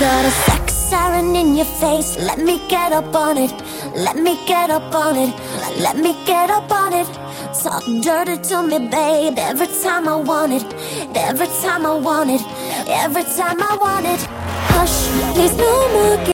Got a sex siren in your face. Let me get up on it. Let me get up on it. Let me get up on it. Talk dirty to me, babe. Every time I want it. Every time I want it. Every time I want it. Hush, please no more.